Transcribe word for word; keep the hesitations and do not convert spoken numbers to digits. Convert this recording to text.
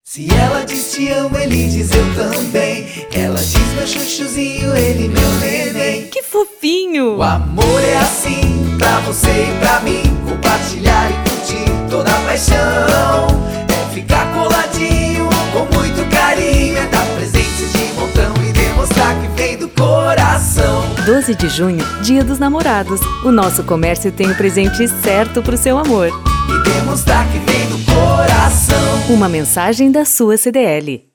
Se ela diz te amo, ele diz eu também. Ela diz meu chuchuzinho, ele meu neném. Que fofinho! O amor é assim, pra você e pra mim. Compartilhar e curtir toda a paixão. É ficar coladinho com muito carinho. É dar presentes de montão e demonstrar que vem do coração. doze de junho, Dia dos Namorados. O nosso comércio tem o presente certo pro seu amor. E demonstrar que vem do coração. Uma mensagem da sua C D L.